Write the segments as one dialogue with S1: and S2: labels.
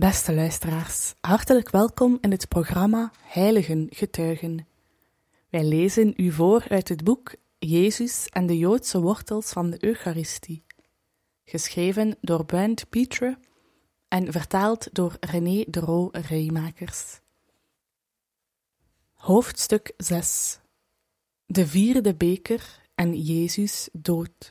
S1: Beste luisteraars, hartelijk welkom in het programma Heiligen Getuigen. Wij lezen u voor uit het boek Jezus en de Joodse wortels van de Eucharistie, geschreven door Brent Petre en vertaald door René de Roo Rijmakers. Hoofdstuk 6. De vierde beker en Jezus dood.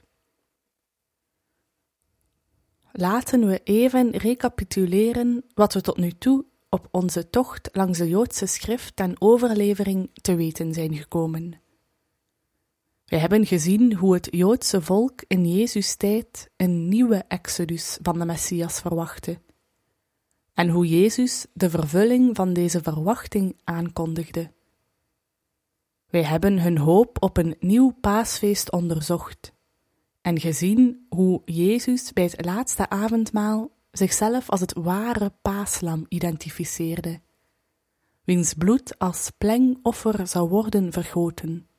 S1: Laten we even recapituleren wat we tot nu toe op onze tocht langs de Joodse schrift en overlevering te weten zijn gekomen. Wij hebben gezien hoe het Joodse volk in Jezus' tijd een nieuwe exodus van de Messias verwachtte en hoe Jezus de vervulling van deze verwachting aankondigde. Wij hebben hun hoop op een nieuw paasfeest onderzocht en gezien hoe Jezus bij het laatste avondmaal zichzelf als het ware paaslam identificeerde, wiens bloed als plengoffer zou worden vergoten.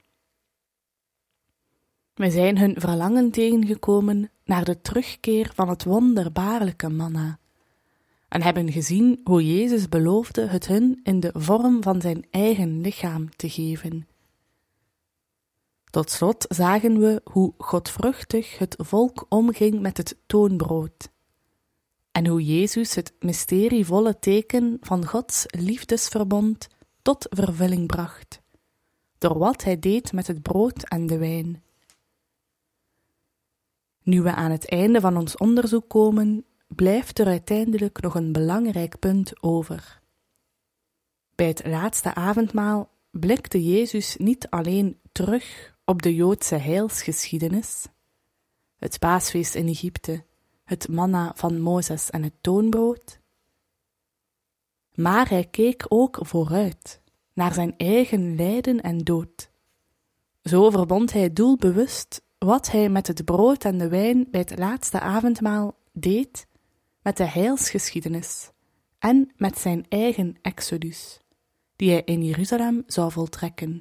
S1: We zijn hun verlangen tegengekomen naar de terugkeer van het wonderbaarlijke manna en hebben gezien hoe Jezus beloofde het hun in de vorm van zijn eigen lichaam te geven. Tot slot zagen we hoe godvruchtig het volk omging met het toonbrood en hoe Jezus het mysterievolle teken van Gods liefdesverbond tot vervulling bracht, door wat hij deed met het brood en de wijn. Nu we aan het einde van ons onderzoek komen, blijft er uiteindelijk nog een belangrijk punt over. Bij het laatste avondmaal blikte Jezus niet alleen terug op de Joodse heilsgeschiedenis, het paasfeest in Egypte, het manna van Mozes en het toonbrood, maar hij keek ook vooruit, naar zijn eigen lijden en dood. Zo verbond hij doelbewust wat hij met het brood en de wijn bij het laatste avondmaal deed met de heilsgeschiedenis en met zijn eigen exodus, die hij in Jeruzalem zou voltrekken.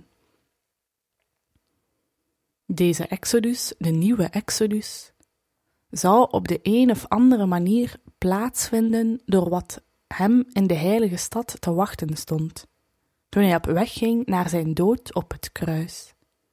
S1: Deze exodus, de nieuwe exodus, zou op de een of andere manier plaatsvinden door wat hem in de heilige stad te wachten stond, toen hij op weg ging naar zijn dood op het kruis.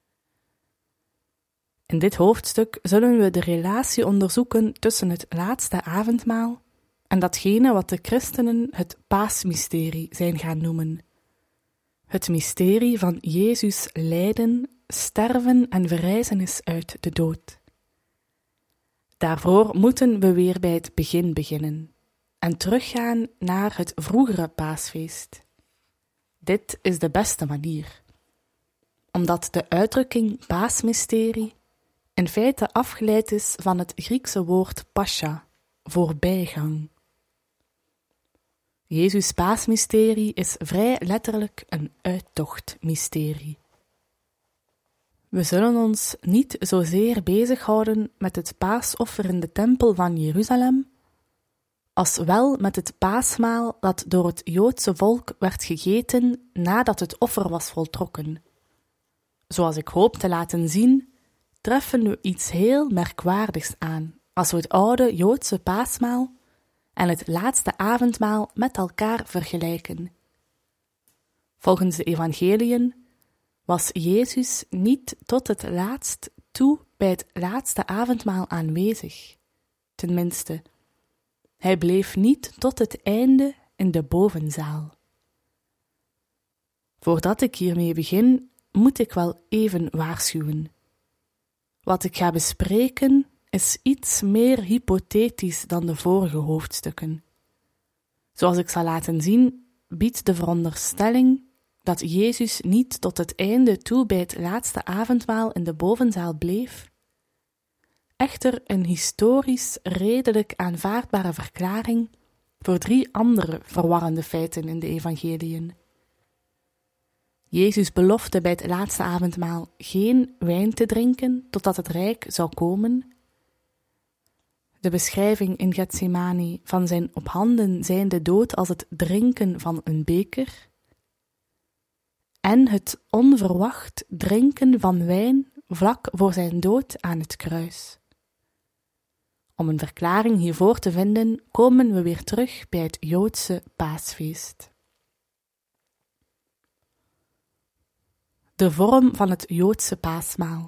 S1: In dit hoofdstuk zullen we de relatie onderzoeken tussen het laatste avondmaal en datgene wat de christenen het paasmysterie zijn gaan noemen. Het mysterie van Jezus' lijden, sterven en verrijzenis uit de dood. Daarvoor moeten we weer bij het begin beginnen en teruggaan naar het vroegere paasfeest. Dit is de beste manier, omdat de uitdrukking paasmysterie in feite afgeleid is van het Griekse woord pascha, voorbijgang. Jezus' paasmysterie is vrij letterlijk een uittochtmysterie. We zullen ons niet zozeer bezighouden met het paasoffer in de tempel van Jeruzalem, als wel met het paasmaal dat door het Joodse volk werd gegeten nadat het offer was voltrokken. Zoals ik hoop te laten zien, treffen we iets heel merkwaardigs aan als we het oude Joodse paasmaal en het laatste avondmaal met elkaar vergelijken. Volgens de evangeliën was Jezus niet tot het laatst toe bij het laatste avondmaal aanwezig. Tenminste, hij bleef niet tot het einde in de bovenzaal. Voordat ik hiermee begin, moet ik wel even waarschuwen. Wat ik ga bespreken is iets meer hypothetisch dan de vorige hoofdstukken. Zoals ik zal laten zien, biedt de veronderstelling dat Jezus niet tot het einde toe bij het laatste avondmaal in de bovenzaal bleef, echter een historisch redelijk aanvaardbare verklaring voor 3 andere verwarrende feiten in de evangeliën. Jezus belofte bij het laatste avondmaal geen wijn te drinken totdat het rijk zou komen. De beschrijving in Getsemani van zijn op handen zijnde dood als het drinken van een beker en het onverwacht drinken van wijn vlak voor zijn dood aan het kruis. Om een verklaring hiervoor te vinden, komen we weer terug bij het Joodse paasfeest. De vorm van het Joodse paasmaal.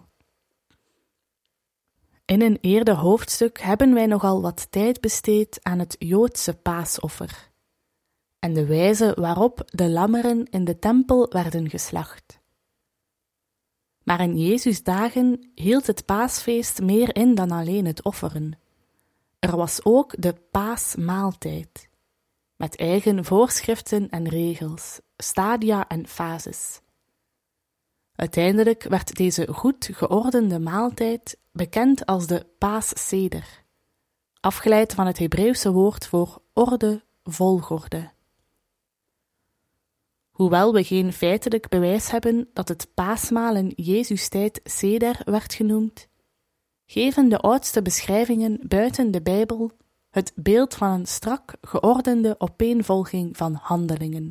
S1: In een eerder hoofdstuk hebben wij nogal wat tijd besteed aan het Joodse paasoffer en de wijze waarop de lammeren in de tempel werden geslacht. Maar in Jezus' dagen hield het paasfeest meer in dan alleen het offeren. Er was ook de paasmaaltijd, met eigen voorschriften en regels, stadia en fases. Uiteindelijk werd deze goed geordende maaltijd bekend als de paasseder, afgeleid van het Hebreeuwse woord voor orde, volgorde. Hoewel we geen feitelijk bewijs hebben dat het paasmaal in Jezus' tijd seder werd genoemd, geven de oudste beschrijvingen buiten de Bijbel het beeld van een strak geordende opeenvolging van handelingen.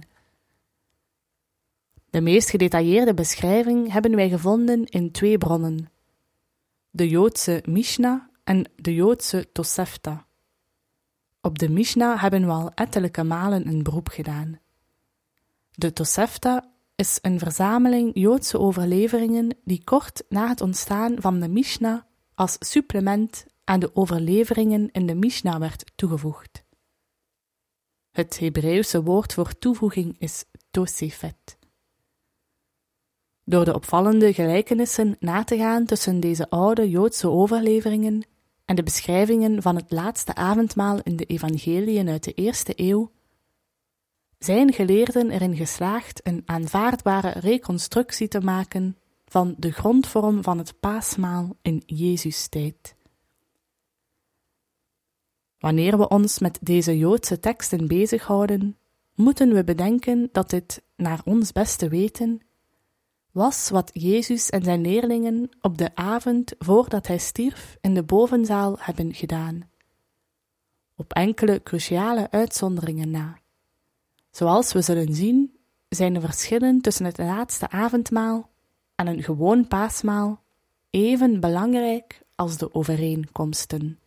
S1: De meest gedetailleerde beschrijving hebben wij gevonden in 2 bronnen, de Joodse Mishnah en de Joodse Tosefta. Op de Mishnah hebben we al ettelijke malen een beroep gedaan. De Tosefta is een verzameling Joodse overleveringen die kort na het ontstaan van de Mishnah als supplement aan de overleveringen in de Mishnah werd toegevoegd. Het Hebreeuwse woord voor toevoeging is tosefet. Door de opvallende gelijkenissen na te gaan tussen deze oude Joodse overleveringen en de beschrijvingen van het laatste avondmaal in de evangeliën uit de 1e eeuw, zijn geleerden erin geslaagd een aanvaardbare reconstructie te maken van de grondvorm van het paasmaal in Jezus' tijd. Wanneer we ons met deze Joodse teksten bezighouden, moeten we bedenken dat dit, naar ons beste weten, was wat Jezus en zijn leerlingen op de avond voordat hij stierf in de bovenzaal hebben gedaan. Op enkele cruciale uitzonderingen na. Zoals we zullen zien, zijn de verschillen tussen het laatste avondmaal en een gewoon paasmaal even belangrijk als de overeenkomsten.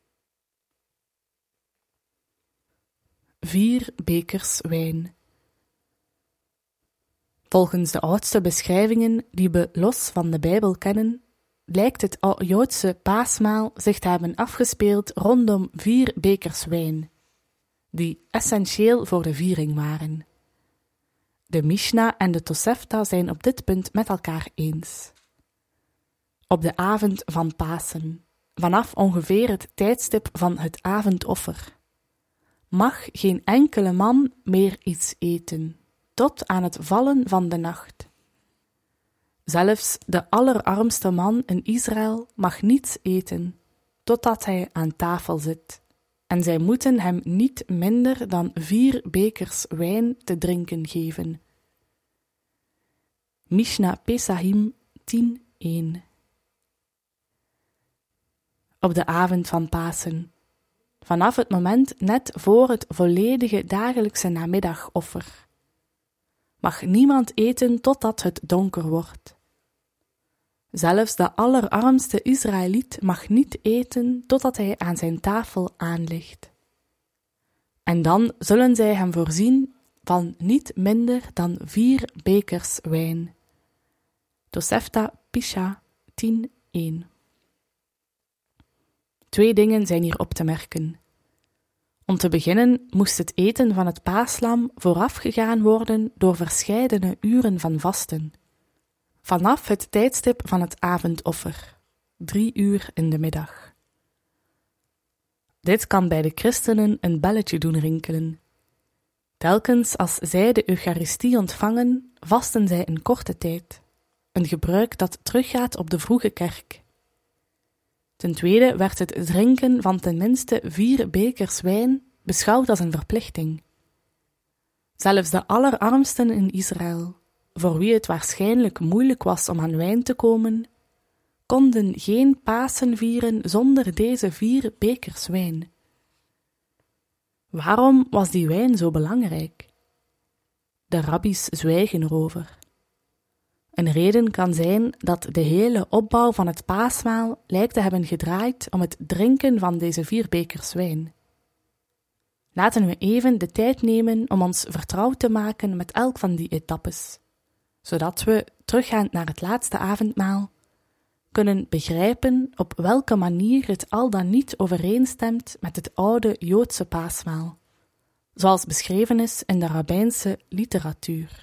S1: 4 bekers wijn. Volgens de oudste beschrijvingen die we los van de Bijbel kennen, lijkt het Joodse paasmaal zich te hebben afgespeeld rondom 4 bekers wijn, die essentieel voor de viering waren. De Mishnah en de Tosefta zijn op dit punt met elkaar eens. Op de avond van Pasen, vanaf ongeveer het tijdstip van het avondoffer, mag geen enkele man meer iets eten, tot aan het vallen van de nacht. Zelfs de allerarmste man in Israël mag niets eten, totdat hij aan tafel zit, en zij moeten hem niet minder dan 4 bekers wijn te drinken geven. Mishnah Pesahim 10:1. Op de avond van Pasen, vanaf het moment net voor het volledige dagelijkse namiddagoffer, mag niemand eten totdat het donker wordt. Zelfs de allerarmste Israëliet mag niet eten totdat hij aan zijn tafel aanligt. En dan zullen zij hem voorzien van niet minder dan 4 bekers wijn. Tosefta Pisha 10:1. 2 dingen zijn hier op te merken. Om te beginnen moest het eten van het paaslam voorafgegaan worden door verscheidene uren van vasten. Vanaf het tijdstip van het avondoffer, 3 uur in de middag. Dit kan bij de christenen een belletje doen rinkelen. Telkens als zij de Eucharistie ontvangen, vasten zij een korte tijd, een gebruik dat teruggaat op de vroege kerk. Ten tweede werd het drinken van tenminste 4 bekers wijn beschouwd als een verplichting. Zelfs de allerarmsten in Israël, voor wie het waarschijnlijk moeilijk was om aan wijn te komen, konden geen Pasen vieren zonder deze 4 bekers wijn. Waarom was die wijn zo belangrijk? De rabbies zwijgen erover. Een reden kan zijn dat de hele opbouw van het paasmaal lijkt te hebben gedraaid om het drinken van deze 4 bekers wijn. Laten we even de tijd nemen om ons vertrouwd te maken met elk van die etappes, zodat we, teruggaand naar het laatste avondmaal, kunnen begrijpen op welke manier het al dan niet overeenstemt met het oude Joodse paasmaal, zoals beschreven is in de rabbijnse literatuur.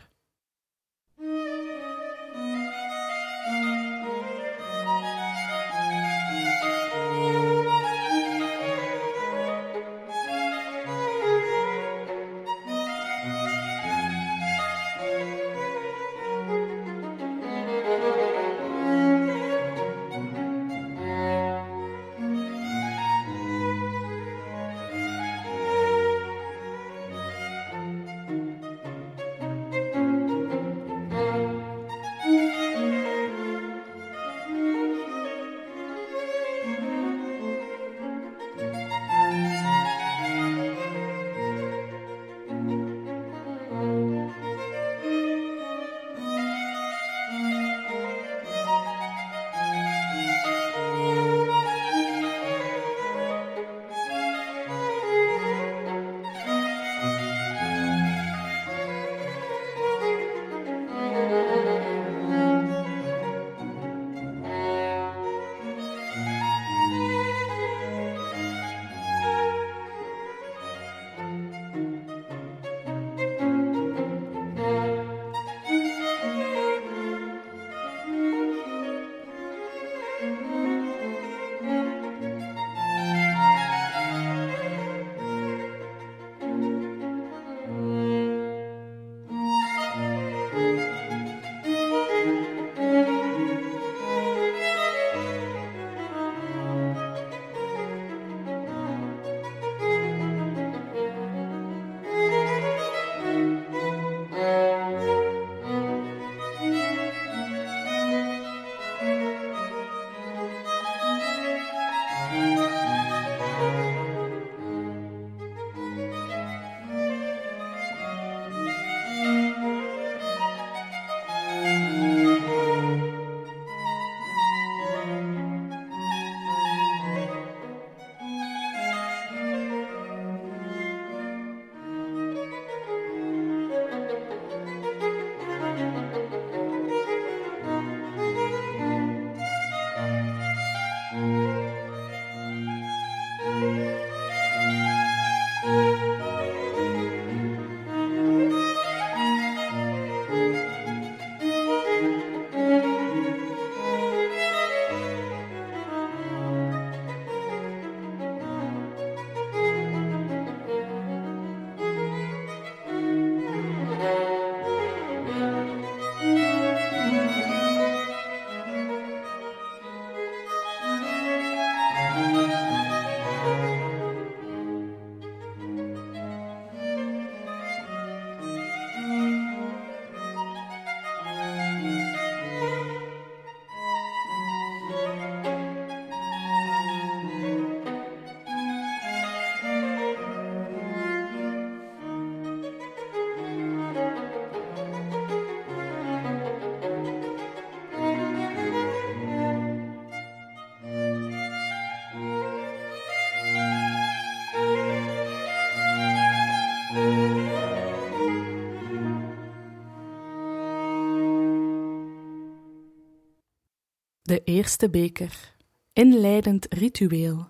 S1: De eerste beker. Inleidend ritueel.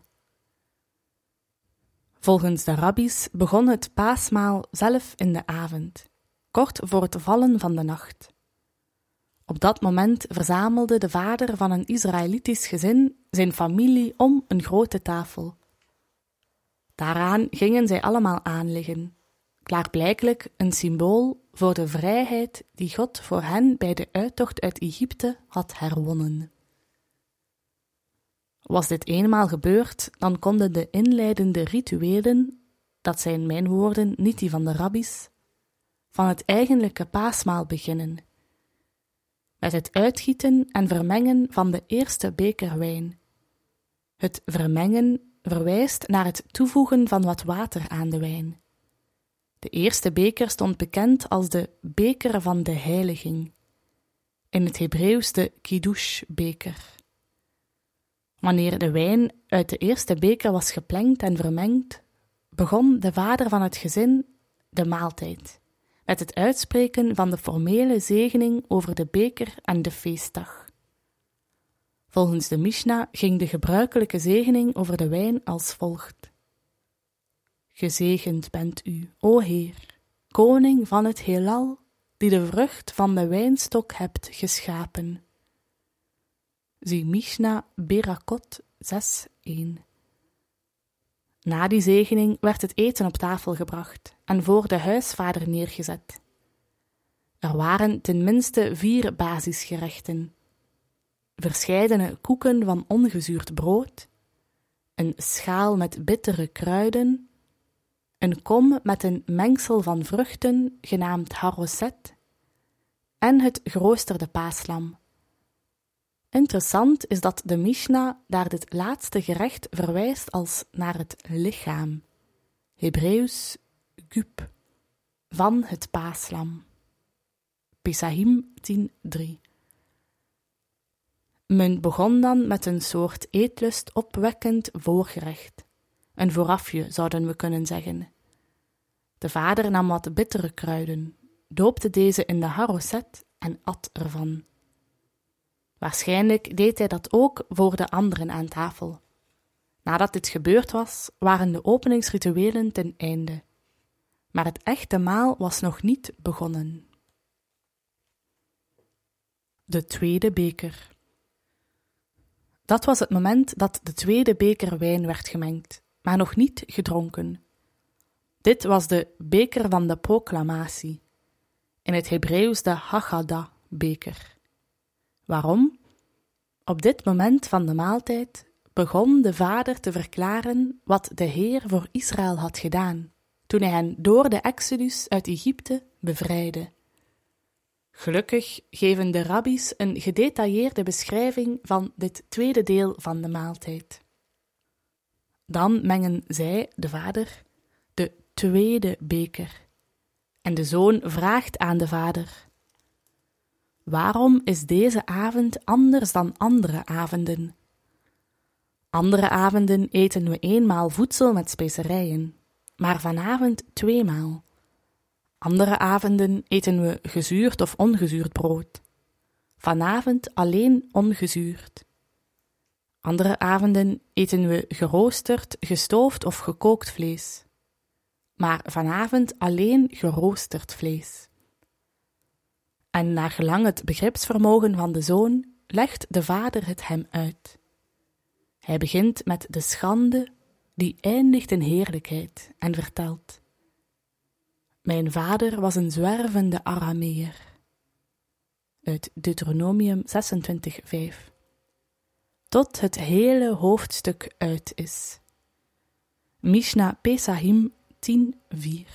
S1: Volgens de rabbies begon het paasmaal zelf in de avond, kort voor het vallen van de nacht. Op dat moment verzamelde de vader van een Israëlitisch gezin zijn familie om een grote tafel. Daaraan gingen zij allemaal aanliggen, klaarblijkelijk een symbool voor de vrijheid die God voor hen bij de uittocht uit Egypte had herwonnen. Was dit eenmaal gebeurd, dan konden de inleidende rituelen, dat zijn mijn woorden, niet die van de rabbies, van het eigenlijke paasmaal beginnen, met het uitgieten en vermengen van de eerste beker wijn. Het vermengen verwijst naar het toevoegen van wat water aan de wijn. De eerste beker stond bekend als de beker van de heiliging. in het Hebreeuws de kiddush-beker. Wanneer de wijn uit de eerste beker was geplengd en vermengd, begon de vader van het gezin de maaltijd, met het uitspreken van de formele zegening over de beker en de feestdag. Volgens de Misjna ging de gebruikelijke zegening over de wijn als volgt. Gezegend bent u, o Heer, koning van het heelal, die de vrucht van de wijnstok hebt geschapen. Zie Misjna Berakot 6:1. Na die zegening werd het eten op tafel gebracht en voor de huisvader neergezet. Er waren tenminste 4 basisgerechten. Verscheidene koeken van ongezuurd brood, een schaal met bittere kruiden, een kom met een mengsel van vruchten genaamd haroset en het geroosterde paaslam. Interessant is dat de Misjna naar dit laatste gerecht verwijst als naar het lichaam, Hebreeuws gub, van het paaslam. Pesahim 10:3. Men begon dan met een soort eetlust opwekkend voorgerecht. Een voorafje, zouden we kunnen zeggen. De vader nam wat bittere kruiden, doopte deze in de haroset en at ervan. Waarschijnlijk deed hij dat ook voor de anderen aan tafel. Nadat dit gebeurd was, waren de openingsrituelen ten einde. Maar het echte maal was nog niet begonnen. De tweede beker. Dat was het moment dat de tweede beker wijn werd gemengd, maar nog niet gedronken. Dit was de beker van de proclamatie, in het Hebreeuws de Haggadah-beker. Waarom? Op dit moment van de maaltijd begon de vader te verklaren wat de Heer voor Israël had gedaan, toen hij hen door de Exodus uit Egypte bevrijdde. Gelukkig geven de rabbies een gedetailleerde beschrijving van dit tweede deel van de maaltijd. Dan mengen zij, de vader, de tweede beker. En de zoon vraagt aan de vader: waarom is deze avond anders dan andere avonden? Andere avonden eten we eenmaal voedsel met specerijen, maar vanavond 2 maal. Andere avonden eten we gezuurd of ongezuurd brood. Vanavond alleen ongezuurd. Andere avonden eten we geroosterd, gestoofd of gekookt vlees. Maar vanavond alleen geroosterd vlees. En naar gelang het begripsvermogen van de zoon legt de vader het hem uit. Hij begint met de schande, die eindigt in heerlijkheid, en vertelt: mijn vader was een zwervende Arameer. Uit Deuteronomium 26:5. Tot het hele hoofdstuk uit is. Misjna Pesahim 10:4.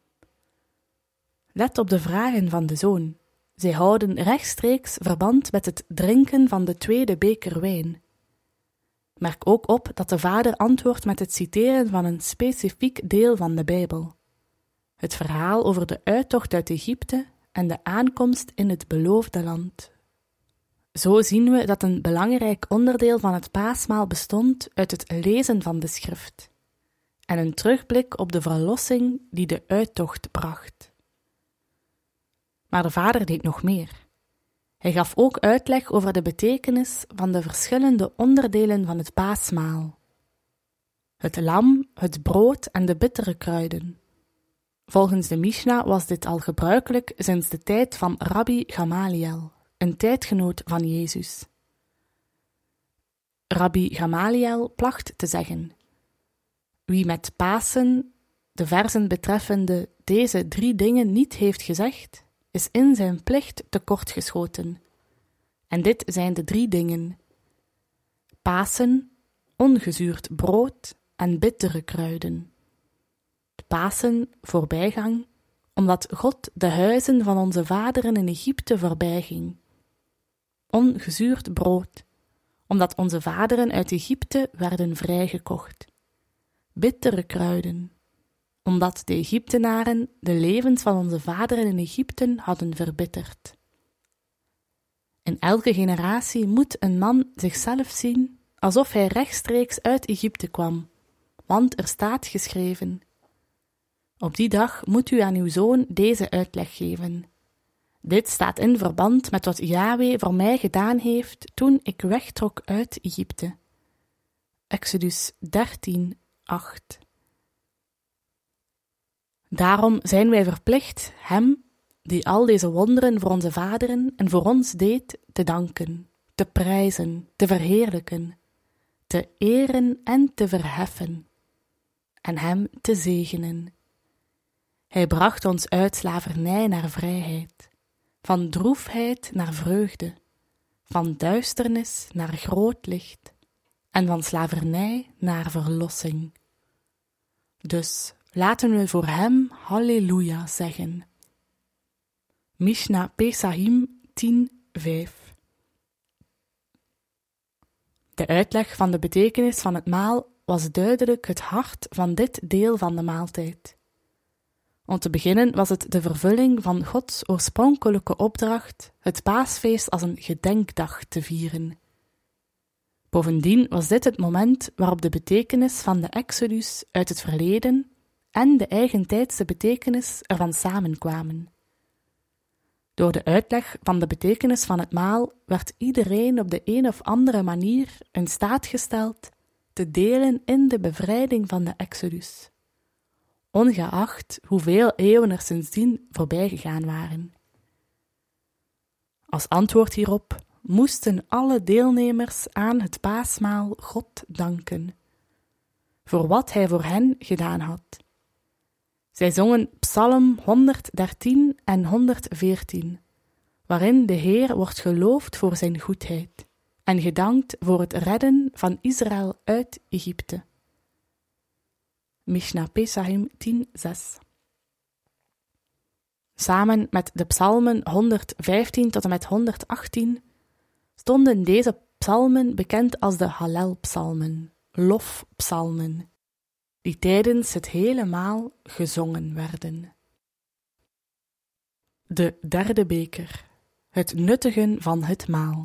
S1: Let op de vragen van de zoon. Zij houden rechtstreeks verband met het drinken van de tweede beker wijn. Merk ook op dat de vader antwoordt met het citeren van een specifiek deel van de Bijbel. Het verhaal over de uittocht uit Egypte en de aankomst in het beloofde land. Zo zien we dat een belangrijk onderdeel van het paasmaal bestond uit het lezen van de schrift en een terugblik op de verlossing die de uittocht bracht. Maar de vader deed nog meer. Hij gaf ook uitleg over de betekenis van de verschillende onderdelen van het paasmaal. Het lam, het brood en de bittere kruiden. Volgens de Misjna was dit al gebruikelijk sinds de tijd van Rabbi Gamaliel, een tijdgenoot van Jezus. Rabbi Gamaliel placht te zeggen: wie met Pasen de versen betreffende deze 3 dingen niet heeft gezegd, is in zijn plicht tekortgeschoten. En dit zijn de 3 dingen: Pasen, ongezuurd brood en bittere kruiden. Pasen, voorbijgang, omdat God de huizen van onze vaderen in Egypte voorbijging. Ongezuurd brood, omdat onze vaderen uit Egypte werden vrijgekocht. Bittere kruiden, omdat de Egyptenaren de levens van onze vaderen in Egypte hadden verbitterd. In elke generatie moet een man zichzelf zien alsof hij rechtstreeks uit Egypte kwam, want er staat geschreven: op die dag moet u aan uw zoon deze uitleg geven. Dit staat in verband met wat Yahweh voor mij gedaan heeft toen ik wegtrok uit Egypte. Exodus 13, 8. Daarom zijn wij verplicht hem, die al deze wonderen voor onze vaderen en voor ons deed, te danken, te prijzen, te verheerlijken, te eren en te verheffen, en hem te zegenen. Hij bracht ons uit slavernij naar vrijheid, van droefheid naar vreugde, van duisternis naar groot licht, en van slavernij naar verlossing. Dus laten we voor hem Halleluja zeggen. Mishna Pesahim 10:5. De uitleg van de betekenis van het maal was duidelijk het hart van dit deel van de maaltijd. Om te beginnen was het de vervulling van Gods oorspronkelijke opdracht het paasfeest als een gedenkdag te vieren. Bovendien was dit het moment waarop de betekenis van de Exodus uit het verleden en de eigentijdse betekenis ervan samenkwamen. Door de uitleg van de betekenis van het maal werd iedereen op de een of andere manier in staat gesteld te delen in de bevrijding van de Exodus, ongeacht hoeveel eeuwen er sindsdien voorbij gegaan waren. Als antwoord hierop moesten alle deelnemers aan het paasmaal God danken, voor wat hij voor hen gedaan had. Zij zongen Psalm 113 en 114, waarin de Heer wordt geloofd voor zijn goedheid en gedankt voor het redden van Israël uit Egypte. Mishna Pesahim 10:6. Samen met de psalmen 115 tot en met 118 stonden deze psalmen bekend als de Hallel-psalmen, lofpsalmen, die tijdens het hele maal gezongen werden. De derde beker, het nuttigen van het maal.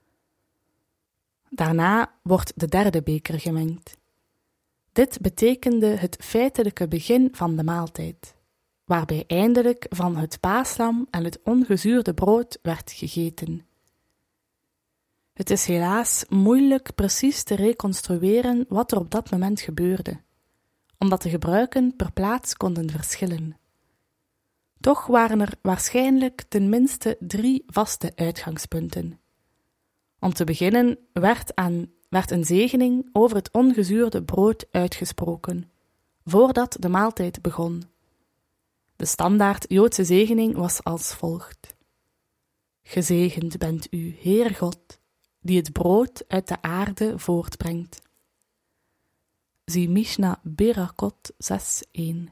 S1: Daarna wordt de derde beker gemengd. Dit betekende het feitelijke begin van de maaltijd, waarbij eindelijk van het paaslam en het ongezuurde brood werd gegeten. Het is helaas moeilijk precies te reconstrueren wat er op dat moment gebeurde, omdat de gebruiken per plaats konden verschillen. Toch waren er waarschijnlijk tenminste 3 vaste uitgangspunten. Om te beginnen werd een zegening over het ongezuurde brood uitgesproken, voordat de maaltijd begon. De standaard Joodse zegening was als volgt: gezegend bent u, Heer God, die het brood uit de aarde voortbrengt. Zie Mishna Berakot 6:1.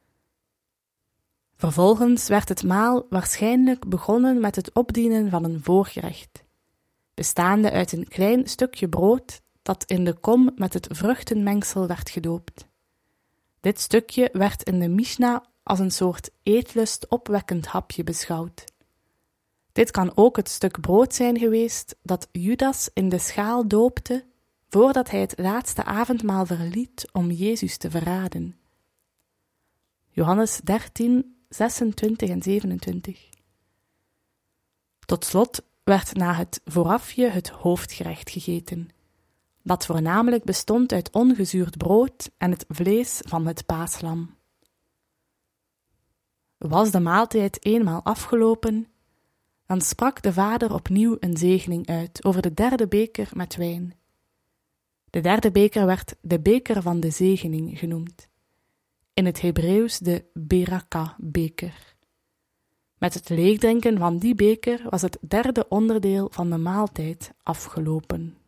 S1: Vervolgens werd het maal waarschijnlijk begonnen met het opdienen van een voorgerecht, bestaande uit een klein stukje brood dat in de kom met het vruchtenmengsel werd gedoopt. Dit stukje werd in de Mishna als een soort eetlust opwekkend hapje beschouwd. Dit kan ook het stuk brood zijn geweest dat Judas in de schaal doopte voordat hij het laatste avondmaal verliet om Jezus te verraden. Johannes 13, 26 en 27. Tot slot werd na het voorafje het hoofdgerecht gegeten, dat voornamelijk bestond uit ongezuurd brood en het vlees van het paaslam. Was de maaltijd eenmaal afgelopen, dan sprak de vader opnieuw een zegening uit over de derde beker met wijn. De derde beker werd de beker van de zegening genoemd, in het Hebreeuws de Beraka-beker. Met het leegdrinken van die beker was het derde onderdeel van de maaltijd afgelopen.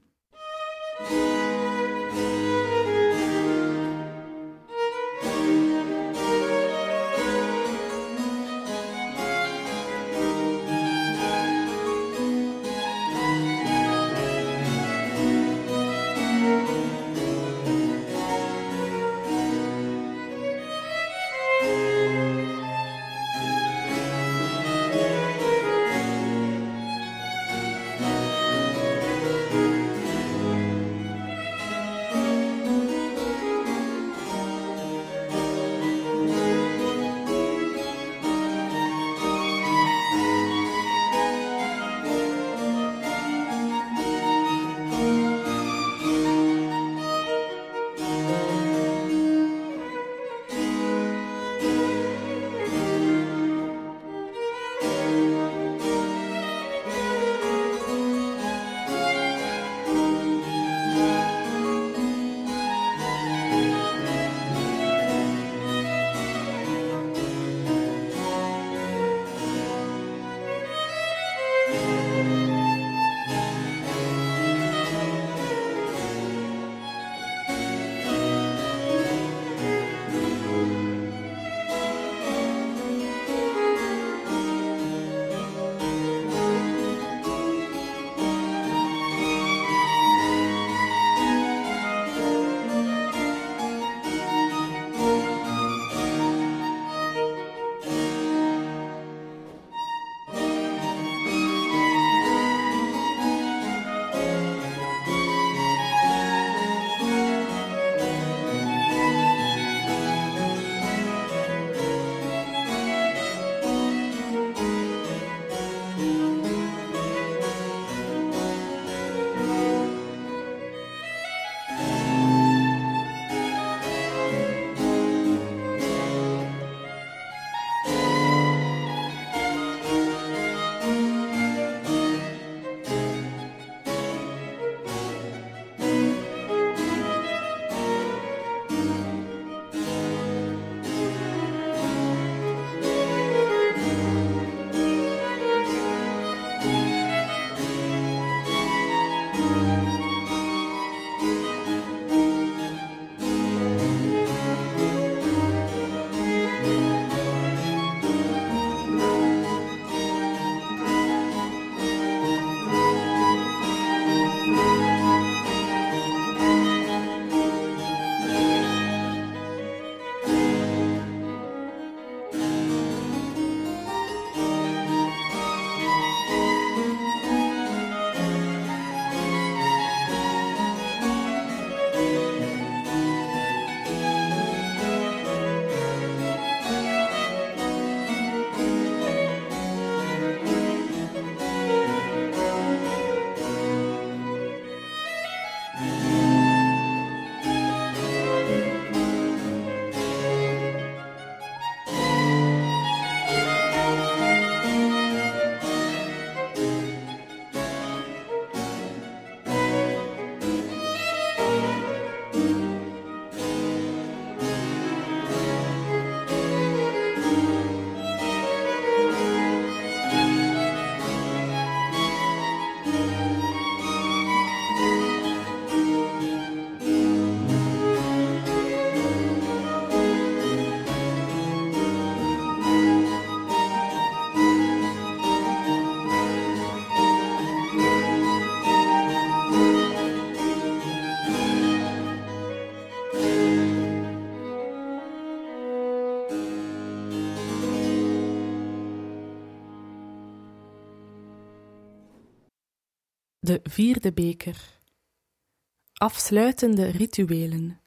S1: De vierde beker. Afsluitende rituelen.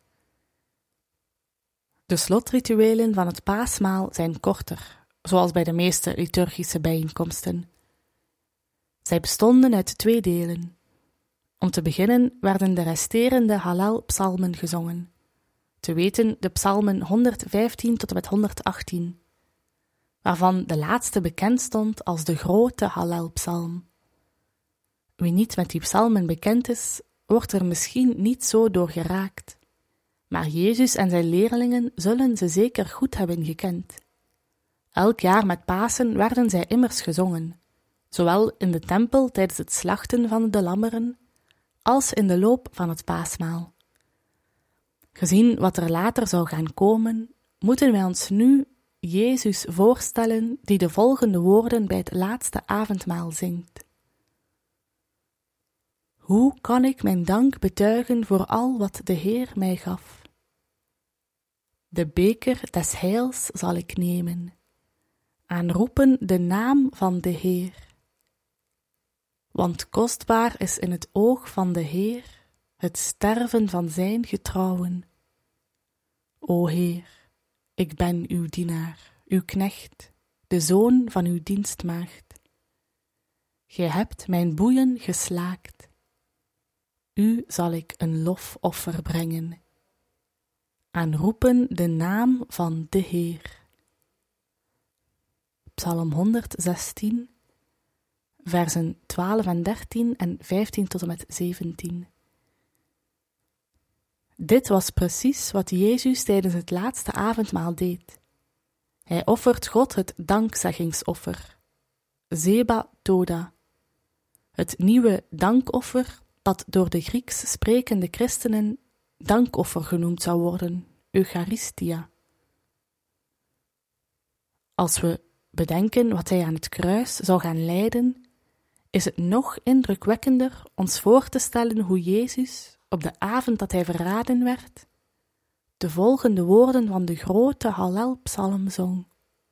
S1: De slotrituelen van het paasmaal zijn korter, zoals bij de meeste liturgische bijeenkomsten. Zij bestonden uit 2 delen. Om te beginnen werden de resterende Hallel-psalmen gezongen, te weten de psalmen 115 tot en met 118, waarvan de laatste bekend stond als de grote Hallel-psalm. Wie niet met die psalmen bekend is, wordt er misschien niet zo door geraakt, maar Jezus en zijn leerlingen zullen ze zeker goed hebben gekend. Elk jaar met Pasen werden zij immers gezongen, zowel in de tempel tijdens het slachten van de lammeren, als in de loop van het paasmaal. Gezien wat er later zou gaan komen, moeten wij ons nu Jezus voorstellen die de volgende woorden bij het laatste avondmaal zingt. Hoe kan ik mijn dank betuigen voor al wat de Heer mij gaf? De beker des heils zal ik nemen, aanroepen de naam van de Heer. Want kostbaar is in het oog van de Heer het sterven van zijn getrouwen. O Heer, ik ben uw dienaar, uw knecht, de zoon van uw dienstmaagd. Gij hebt mijn boeien geslaakt. U zal ik een lofoffer brengen. Aanroepen de naam van de Heer. Psalm 116, versen 12 en 13 en 15 tot en met 17. Dit was precies wat Jezus tijdens het laatste avondmaal deed. Hij offert God het dankzeggingsoffer, Zeba Toda, het nieuwe dankoffer dat door de Grieks sprekende christenen dankoffer genoemd zou worden, Eucharistia. Als we bedenken wat hij aan het kruis zou gaan lijden, is het nog indrukwekkender ons voor te stellen hoe Jezus, op de avond dat hij verraden werd, de volgende woorden van de grote Hallel-psalm zong.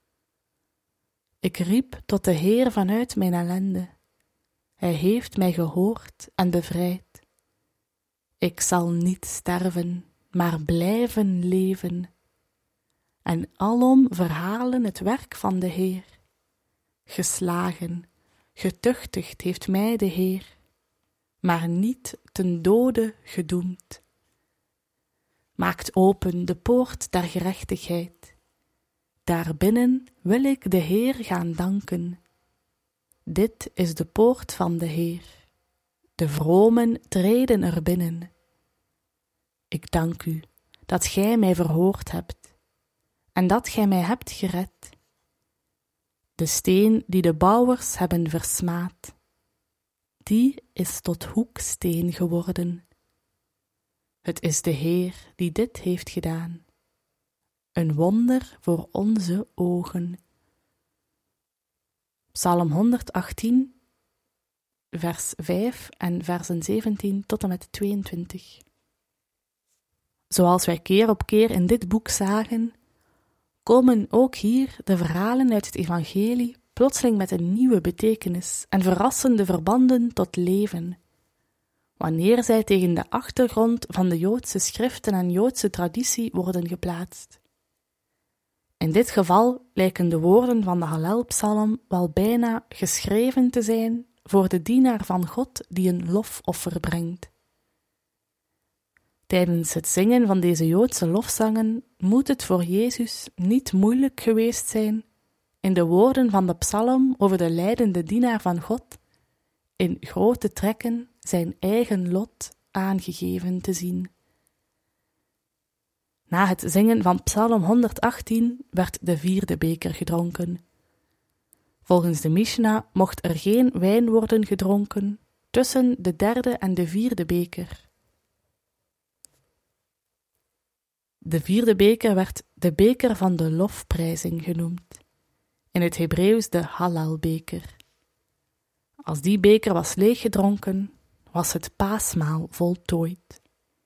S1: Ik riep tot de Heer vanuit mijn ellende. Hij heeft mij gehoord en bevrijd. Ik zal niet sterven, maar blijven leven, en alom verhalen het werk van de Heer. Geslagen, getuchtigd heeft mij de Heer, maar niet ten dode gedoemd. Maakt open de poort der gerechtigheid. Daarbinnen wil ik de Heer gaan danken. Dit is de poort van de Heer. De vromen treden er binnen. Ik dank u dat gij mij verhoord hebt en dat gij mij hebt gered. De steen die de bouwers hebben versmaad, die is tot hoeksteen geworden. Het is de Heer die dit heeft gedaan. Een wonder voor onze ogen. Psalm 118, vers 5 en versen 17 tot en met 22. Zoals wij keer op keer in dit boek zagen, komen ook hier de verhalen uit het evangelie plotseling met een nieuwe betekenis en verrassende verbanden tot leven, wanneer zij tegen de achtergrond van de Joodse schriften en Joodse traditie worden geplaatst. In dit geval lijken de woorden van de Hallel-psalm wel bijna geschreven te zijn voor de dienaar van God die een lofoffer brengt. Tijdens het zingen van deze Joodse lofzangen moet het voor Jezus niet moeilijk geweest zijn in de woorden van de psalm over de lijdende dienaar van God in grote trekken zijn eigen lot aangegeven te zien. Na het zingen van Psalm 118 werd de vierde beker gedronken. Volgens de Mishnah mocht er geen wijn worden gedronken tussen de derde en de vierde beker. De vierde beker werd de beker van de lofprijzing genoemd, in het Hebreeuws de Hallelbeker. Als die beker was leeggedronken, was het paasmaal voltooid.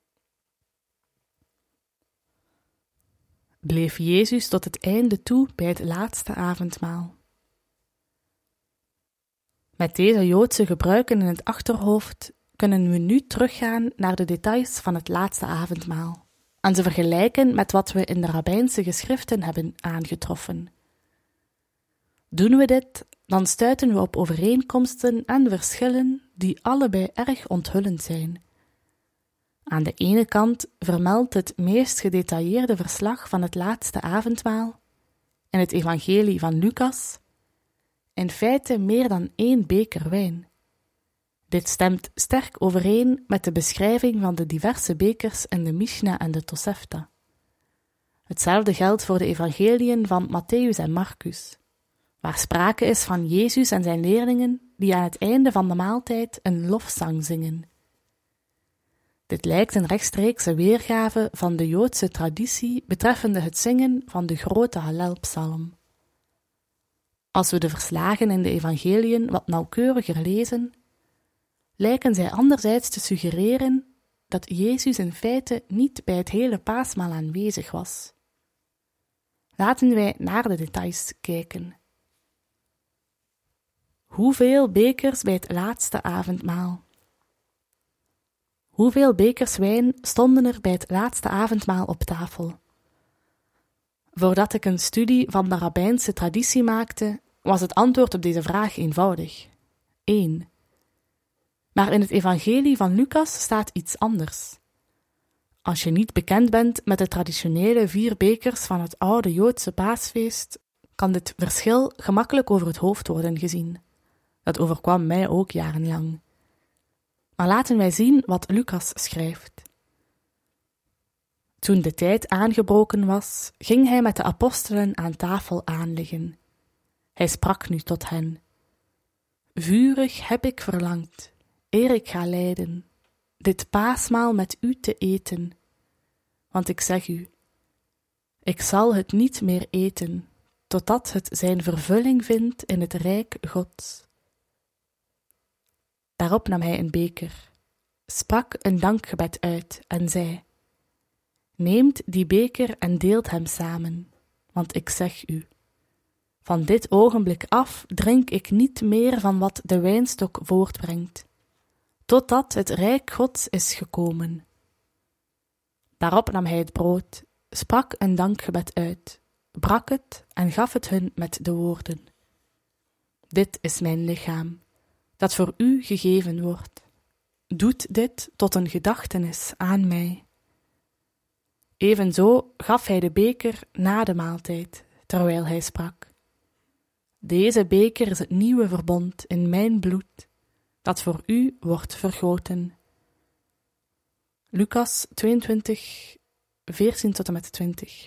S1: Bleef Jezus tot het einde toe bij het laatste avondmaal. Met deze Joodse gebruiken in het achterhoofd kunnen we nu teruggaan naar de details van het laatste avondmaal en ze vergelijken met wat we in de rabbijnse geschriften hebben aangetroffen. Doen we dit, dan stuiten we op overeenkomsten en verschillen die allebei erg onthullend zijn. Aan de ene kant vermeldt het meest gedetailleerde verslag van het laatste avondmaal, in het evangelie van Lucas, in feite meer dan 1 beker wijn. Dit stemt sterk overeen met de beschrijving van de diverse bekers in de Mishnah en de Tosefta. Hetzelfde geldt voor de evangeliën van Mattheüs en Marcus, waar sprake is van Jezus en zijn leerlingen die aan het einde van de maaltijd een lofzang zingen. Dit lijkt een rechtstreekse weergave van de Joodse traditie betreffende het zingen van de grote Hallelpsalm. Als we de verslagen in de evangeliën wat nauwkeuriger lezen, lijken zij anderzijds te suggereren dat Jezus in feite niet bij het hele paasmaal aanwezig was. Laten wij naar de details kijken. Hoeveel bekers bij het laatste avondmaal? Hoeveel bekers wijn stonden er bij het laatste avondmaal op tafel? Voordat ik een studie van de rabbijnse traditie maakte, was het antwoord op deze vraag eenvoudig. 1. Maar in het evangelie van Lucas staat iets anders. Als je niet bekend bent met de traditionele 4 bekers van het oude Joodse paasfeest, kan dit verschil gemakkelijk over het hoofd worden gezien. Dat overkwam mij ook jarenlang. Maar laten wij zien wat Lucas schrijft. Toen de tijd aangebroken was, ging hij met de apostelen aan tafel aanliggen. Hij sprak nu tot hen. Vurig heb ik verlangd, eer ik ga lijden, dit paasmaal met u te eten. Want ik zeg u, ik zal het niet meer eten, totdat het zijn vervulling vindt in het rijk Gods. Daarop nam hij een beker, sprak een dankgebed uit en zei: Neemt die beker en deelt hem samen, want ik zeg u, van dit ogenblik af drink ik niet meer van wat de wijnstok voortbrengt, totdat het rijk Gods is gekomen. Daarop nam hij het brood, sprak een dankgebed uit, brak het en gaf het hun met de woorden: Dit is mijn lichaam, dat voor u gegeven wordt. Doet dit tot een gedachtenis aan mij. Evenzo gaf hij de beker na de maaltijd, terwijl hij sprak: Deze beker is het nieuwe verbond in mijn bloed, dat voor u wordt vergoten. Lucas 22, 14 tot en met 20.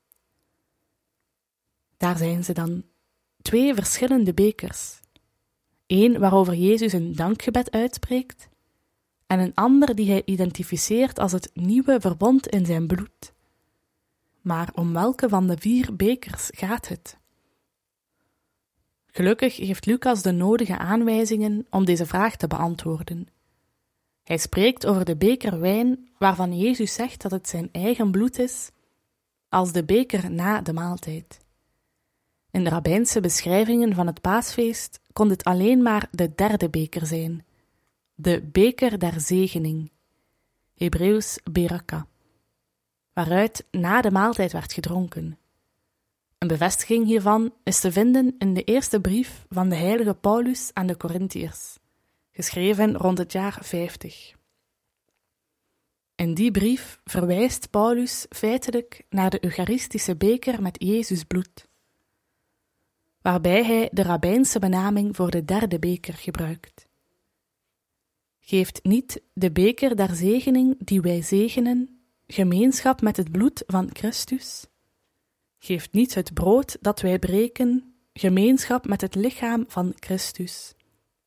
S1: Daar zijn ze dan, 2 verschillende bekers. 1 waarover Jezus een dankgebed uitspreekt, en een ander die hij identificeert als het nieuwe verbond in zijn bloed. Maar om welke van de 4 bekers gaat het? Gelukkig geeft Lucas de nodige aanwijzingen om deze vraag te beantwoorden. Hij spreekt over de beker wijn waarvan Jezus zegt dat het zijn eigen bloed is, als de beker na de maaltijd. In de rabbijnse beschrijvingen van het paasfeest kon dit alleen maar de 3e beker zijn, de beker der zegening, Hebreeuws beraka, waaruit na de maaltijd werd gedronken. Een bevestiging hiervan is te vinden in de eerste brief van de heilige Paulus aan de Korintiërs, geschreven rond het jaar 50. In die brief verwijst Paulus feitelijk naar de eucharistische beker met Jezus bloed, waarbij hij de rabbijnse benaming voor de 3e beker gebruikt. Geeft niet de beker der zegening die wij zegenen gemeenschap met het bloed van Christus? Geeft niet het brood dat wij breken gemeenschap met het lichaam van Christus?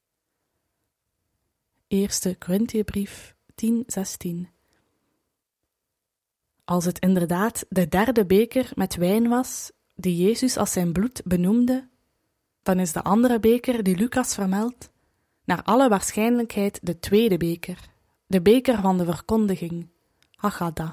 S1: 1 Korintiëbrief 10:16. Als het inderdaad de 3e beker met wijn was, die Jezus als zijn bloed benoemde, dan is de andere beker die Lucas vermeldt, naar alle waarschijnlijkheid de 2e beker, de beker van de verkondiging, Haggadah.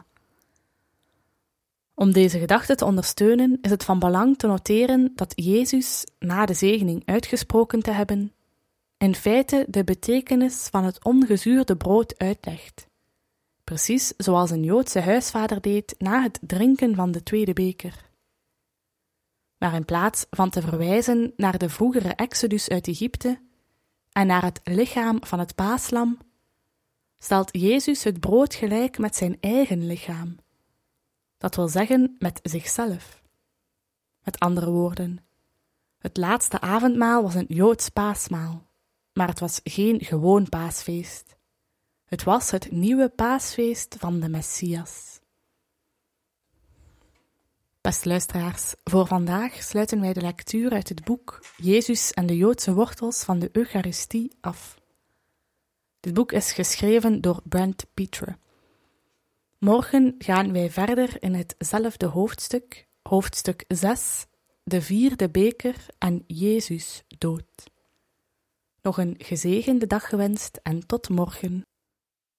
S1: Om deze gedachte te ondersteunen is het van belang te noteren dat Jezus, na de zegening uitgesproken te hebben, in feite de betekenis van het ongezuurde brood uitlegt. Precies zoals een Joodse huisvader deed na het drinken van de tweede beker. Maar in plaats van te verwijzen naar de vroegere exodus uit Egypte en naar het lichaam van het paaslam, stelt Jezus het brood gelijk met zijn eigen lichaam. Dat wil zeggen met zichzelf. Met andere woorden, het laatste avondmaal was een Joods paasmaal, maar het was geen gewoon paasfeest. Het was het nieuwe paasfeest van de Messias. Beste luisteraars, voor vandaag sluiten wij de lectuur uit het boek Jezus en de Joodse wortels van de Eucharistie af. Dit boek is geschreven door Brent Petre. Morgen gaan wij verder in hetzelfde hoofdstuk, hoofdstuk 6, de vierde beker en Jezus dood. Nog een gezegende dag gewenst en tot morgen.